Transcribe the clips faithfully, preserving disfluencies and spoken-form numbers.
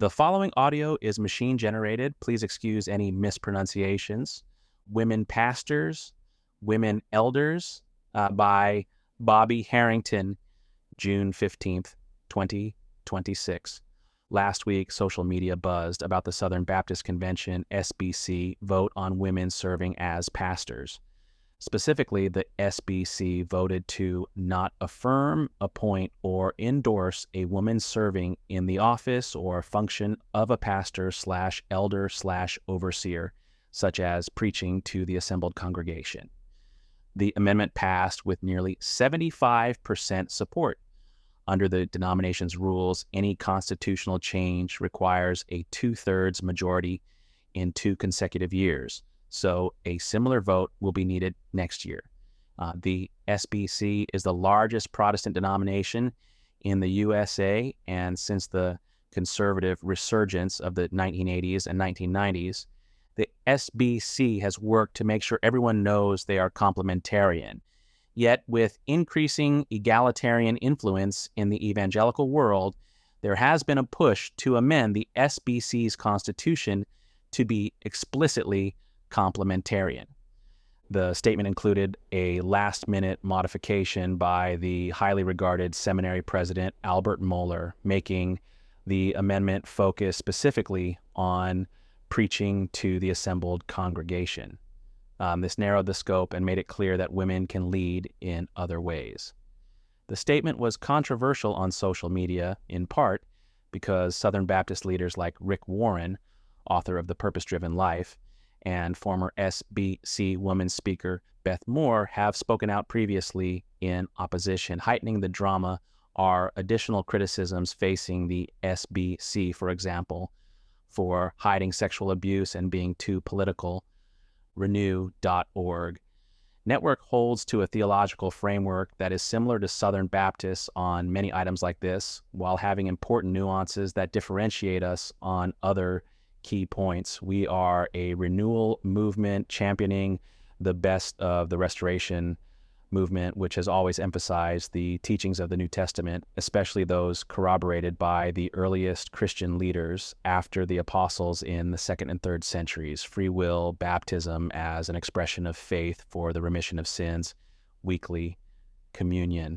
The following audio is machine generated. Please excuse any mispronunciations. Women Pastors, Women Elders uh, by Bobby Harrington, June fifteenth, twenty twenty-six. Last week, social media buzzed about the Southern Baptist Convention S B C vote on women serving as pastors. Specifically, the S B C voted to not affirm, appoint, or endorse a woman serving in the office or function of a pastor slash elder slash overseer, such as preaching to the assembled congregation. The amendment passed with nearly seventy-five percent support. Under the denomination's rules, any constitutional change requires a two-thirds majority in two consecutive years. So a similar vote will be needed next year. Uh, the S B C is the largest Protestant denomination in the U S A, and since the conservative resurgence of the nineteen eighties and nineteen nineties, the S B C has worked to make sure everyone knows they are complementarian. Yet, with increasing egalitarian influence in the evangelical world, there has been a push to amend the S B C's constitution to be explicitly complementarian. The statement included a last-minute modification by the highly regarded seminary president Albert Mohler, making the amendment focus specifically on preaching to the assembled congregation. Um, this narrowed the scope and made it clear that women can lead in other ways. The statement was controversial on social media, in part because Southern Baptist leaders like Rick Warren, author of The Purpose-Driven Life, and former S B C woman speaker Beth Moore have spoken out previously in opposition. Heightening the drama are additional criticisms facing the S B C, for example, for hiding sexual abuse and being too political. Renew dot org. Network holds to a theological framework that is similar to Southern Baptists on many items like this, while having important nuances that differentiate us on other key points. We are a renewal movement championing the best of the Restoration movement, which has always emphasized the teachings of the New Testament, especially those corroborated by the earliest Christian leaders after the apostles in the second and third centuries: free will, baptism as an expression of faith for the remission of sins, weekly communion.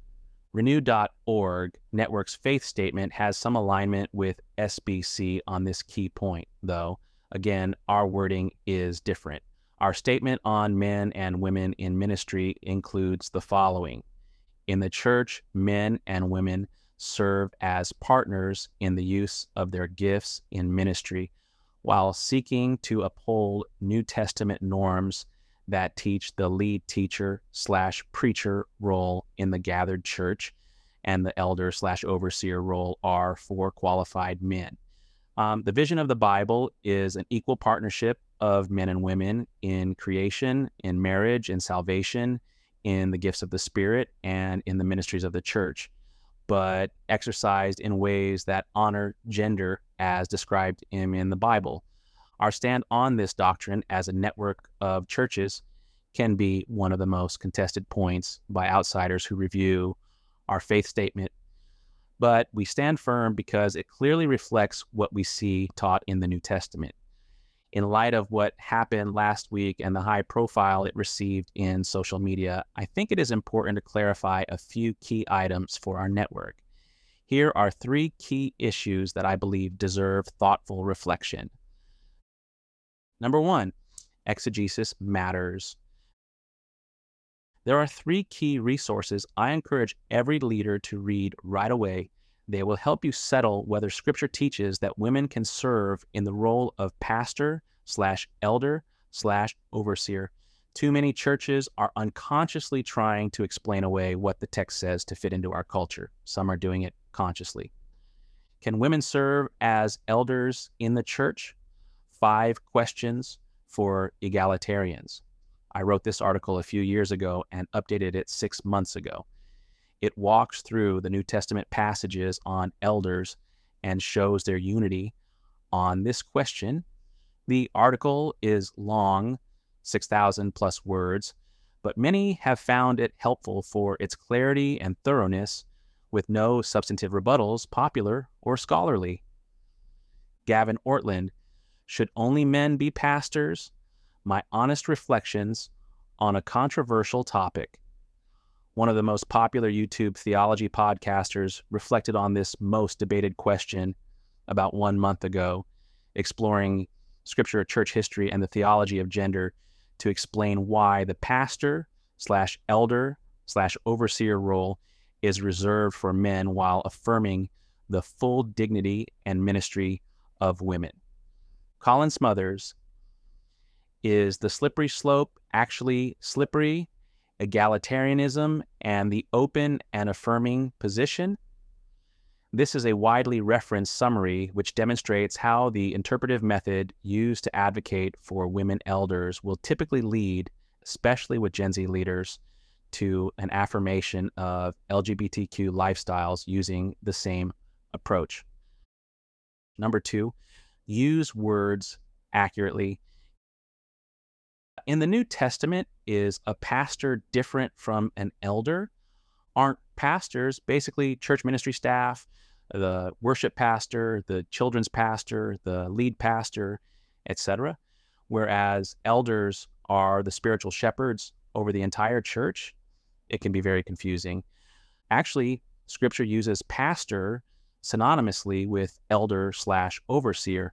Renew dot org Network's faith statement has some alignment with S B C on this key point, though, again, our wording is different. Our statement on men and women in ministry includes the following. In the church, men and women serve as partners in the use of their gifts in ministry while seeking to uphold New Testament norms that teach the lead teacher slash preacher role in the gathered church and the elder slash overseer role are for qualified men. Um, the vision of the Bible is an equal partnership of men and women in creation, in marriage, in salvation, in the gifts of the Spirit, and in the ministries of the church, but exercised in ways that honor gender as described in, in the Bible. Our stand on this doctrine as a network of churches can be one of the most contested points by outsiders who review our faith statement, but we stand firm because it clearly reflects what we see taught in the New Testament. In light of what happened last week and the high profile it received in social media, I think it is important to clarify a few key items for our network. Here are three key issues that I believe deserve thoughtful reflection. Number one, exegesis matters. There are three key resources I encourage every leader to read right away. They will help you settle whether Scripture teaches that women can serve in the role of pastor slash elder slash overseer. Too many churches are unconsciously trying to explain away what the text says to fit into our culture. Some are doing it consciously. Can women serve as elders in the church? Five questions for egalitarians. I wrote this article a few years ago and updated it six months ago. It walks through the New Testament passages on elders and shows their unity on this question. The article is long, six thousand plus words, but many have found it helpful for its clarity and thoroughness with no substantive rebuttals, popular or scholarly. Gavin Ortland, Should Only Men Be Pastors? My Honest Reflections on a Controversial Topic. One of the most popular YouTube theology podcasters reflected on this most debated question about one month ago, exploring scripture, church history, and the theology of gender to explain why the pastor slash elder slash overseer role is reserved for men while affirming the full dignity and ministry of women. Colin Smothers, Is the Slippery Slope Actually Slippery? Egalitarianism and the Open and Affirming Position? This is a widely referenced summary which demonstrates how the interpretive method used to advocate for women elders will typically lead, especially with Gen Z leaders, to an affirmation of L G B T Q lifestyles using the same approach. Number two, use words accurately. In the New Testament, is a pastor different from an elder? Aren't pastors basically church ministry staff, the worship pastor, the children's pastor, the lead pastor, et cetera? Whereas elders are the spiritual shepherds over the entire church? It can be very confusing. Actually, Scripture uses pastor synonymously with elder slash overseer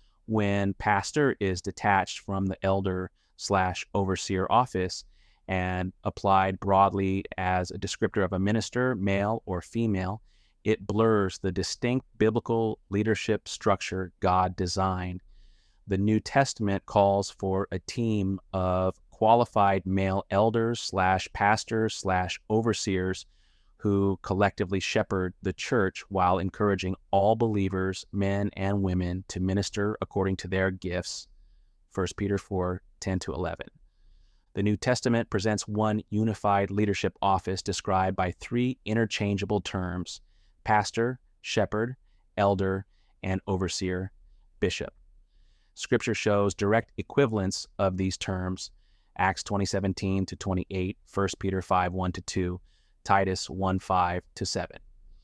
when pastor is detached from the elder slash overseer office and applied broadly as a descriptor of a minister, male or female. It blurs the distinct biblical leadership structure God designed. The New Testament calls for a team of qualified male elders slash pastors slash overseers who collectively shepherd the church while encouraging all believers, men and women, to minister according to their gifts. First Peter four, ten to eleven. The New Testament presents one unified leadership office described by three interchangeable terms: pastor, shepherd, elder, and overseer, bishop. Scripture shows direct equivalence of these terms: Acts twenty seventeen to twenty-eight, First Peter five, one to two, Titus one, five to seven.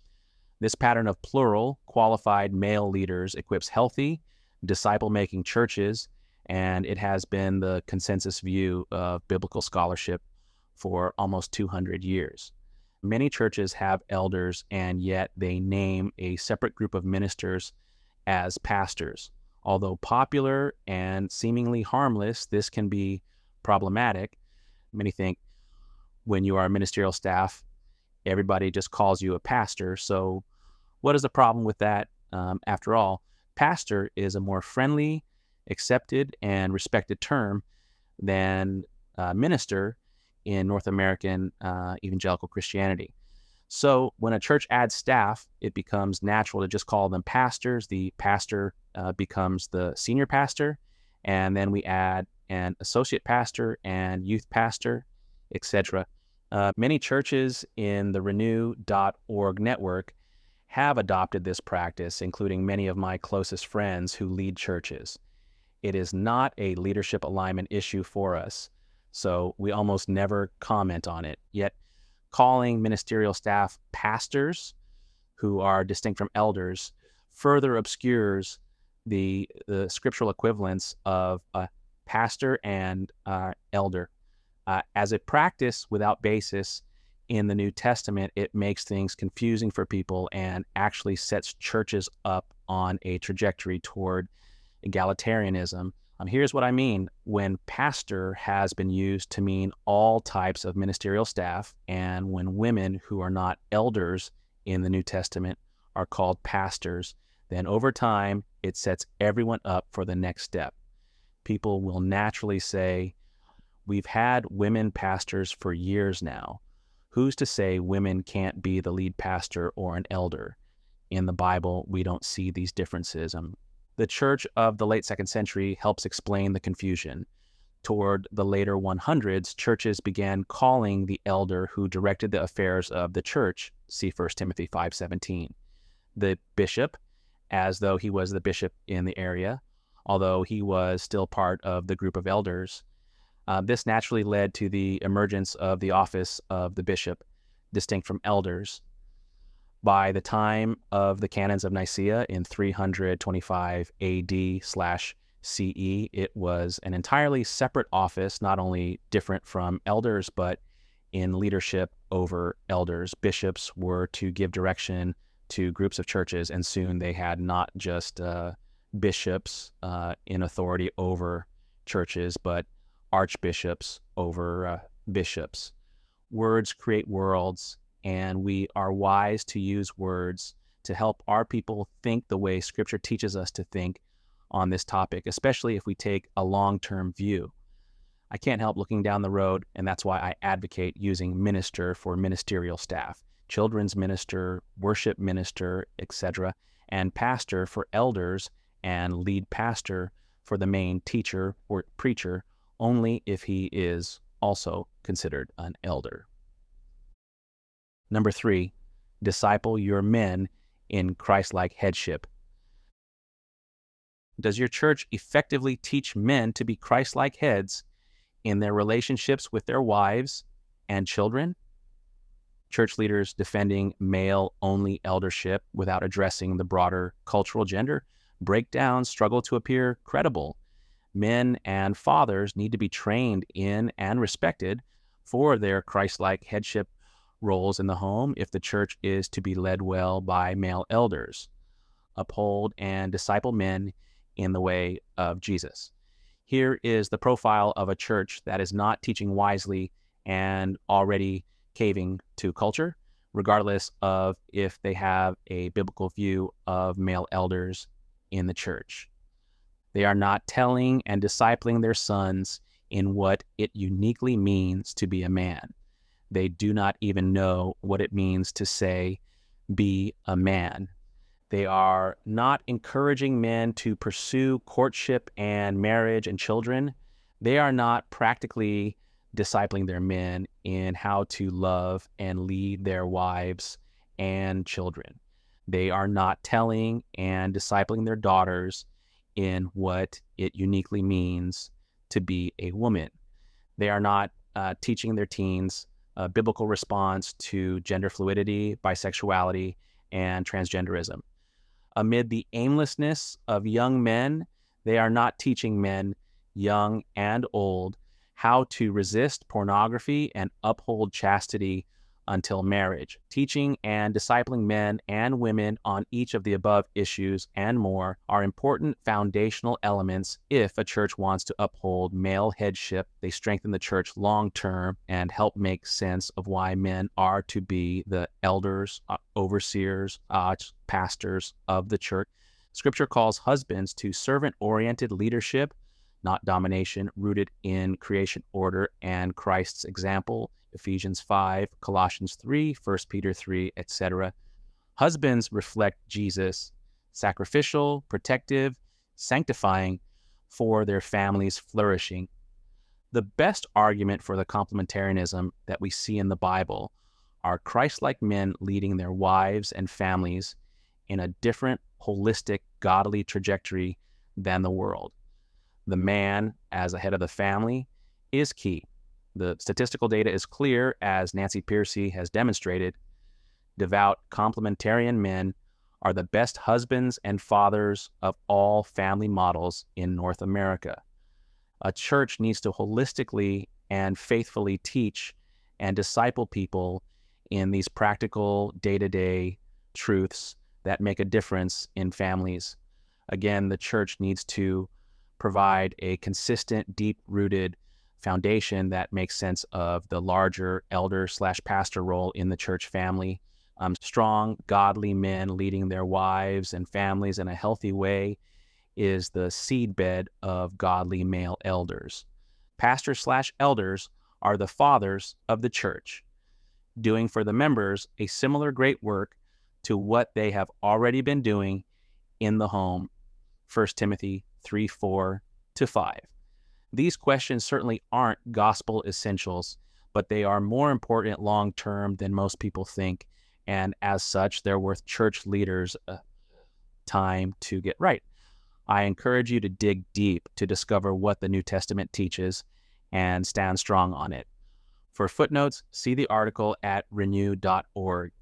This pattern of plural, qualified male leaders equips healthy, disciple-making churches, and it has been the consensus view of biblical scholarship for almost two hundred years. Many churches have elders, and yet they name a separate group of ministers as pastors. Although popular and seemingly harmless, this can be problematic. Many think when you are a ministerial staff, everybody just calls you a pastor. So what is the problem with that? Um, after all, pastor is a more friendly, accepted, and respected term than uh, minister in North American uh, evangelical Christianity. So when a church adds staff, it becomes natural to just call them pastors. The pastor uh, becomes the senior pastor, and then we add an associate pastor and youth pastor, et cetera. Uh, many churches in the renew dot org network have adopted this practice, including many of my closest friends who lead churches. It is not a leadership alignment issue for us, so we almost never comment on it. Yet, calling ministerial staff pastors, who are distinct from elders, further obscures the, the scriptural equivalence of a pastor and uh, elder. Uh, as a practice without basis in the New Testament, it makes things confusing for people and actually sets churches up on a trajectory toward egalitarianism. Um, here's what I mean. When pastor has been used to mean all types of ministerial staff, and when women who are not elders in the New Testament are called pastors, then over time it sets everyone up for the next step. People will naturally say, we've had women pastors for years now. Who's to say women can't be the lead pastor or an elder? In the Bible, we don't see these differences. Um, The church of the late second century helps explain the confusion. Toward the later hundreds, churches began calling the elder who directed the affairs of the church, see First Timothy five seventeen, the bishop, as though he was the bishop in the area, although he was still part of the group of elders. Uh, this naturally led to the emergence of the office of the bishop, distinct from elders. By the time of the Canons of Nicaea in three twenty-five A D slash C E, it was an entirely separate office, not only different from elders, but in leadership over elders. Bishops were to give direction to groups of churches, and soon they had not just uh, bishops uh, in authority over churches, but archbishops over uh, bishops. Words create worlds, and we are wise to use words to help our people think the way Scripture teaches us to think on this topic, especially if we take a long-term view. I can't help looking down the road, and that's why I advocate using minister for ministerial staff, children's minister, worship minister, et cetera, and pastor for elders, and lead pastor for the main teacher or preacher, only if he is also considered an elder. Number three, disciple your men in Christ-like headship. Does your church effectively teach men to be Christ-like heads in their relationships with their wives and children? Church leaders defending male-only eldership without addressing the broader cultural gender breakdowns struggle to appear credible. Men and fathers need to be trained in and respected for their Christ-like headship roles in the home if the church is to be led well by male elders. Uphold and disciple men in the way of Jesus. Here is the profile of a church that is not teaching wisely and already caving to culture, regardless of if they have a biblical view of male elders in the church. They are not telling and discipling their sons in what it uniquely means to be a man. They do not even know what it means to say, be a man. They are not encouraging men to pursue courtship and marriage and children. They are not practically discipling their men in how to love and lead their wives and children. They are not telling and discipling their daughters in what it uniquely means to be a woman. They are not uh, teaching their teens a biblical response to gender fluidity, bisexuality, and transgenderism. Amid the aimlessness of young men, they are not teaching men, young and old, how to resist pornography and uphold chastity until marriage. Teaching and discipling men and women on each of the above issues and more are important foundational elements if a church wants to uphold male headship. They strengthen the church long term and help make sense of why men are to be the elders, uh, overseers, uh, pastors of the church. Scripture calls husbands to servant-oriented leadership, not domination, rooted in creation order and Christ's example. Ephesians five, Colossians three, First Peter three, et cetera. Husbands reflect Jesus, sacrificial, protective, sanctifying for their family's flourishing. The best argument for the complementarianism that we see in the Bible are Christ-like men leading their wives and families in a different, holistic, godly trajectory than the world. The man, as a head of the family, is key. The statistical data is clear, as Nancy Pearcey has demonstrated. Devout complementarian men are the best husbands and fathers of all family models in North America. A church needs to holistically and faithfully teach and disciple people in these practical day-to-day truths that make a difference in families. Again, the church needs to provide a consistent, deep-rooted foundation that makes sense of the larger elder slash pastor role in the church family. Um, strong, godly men leading their wives and families in a healthy way is the seedbed of godly male elders. Pastors slash elders are the fathers of the church, doing for the members a similar great work to what they have already been doing in the home. First Timothy three, four to five. These questions certainly aren't gospel essentials, but they are more important long-term than most people think, and as such, they're worth church leaders' uh, time to get right. I encourage you to dig deep to discover what the New Testament teaches and stand strong on it. For footnotes, see the article at renew dot org.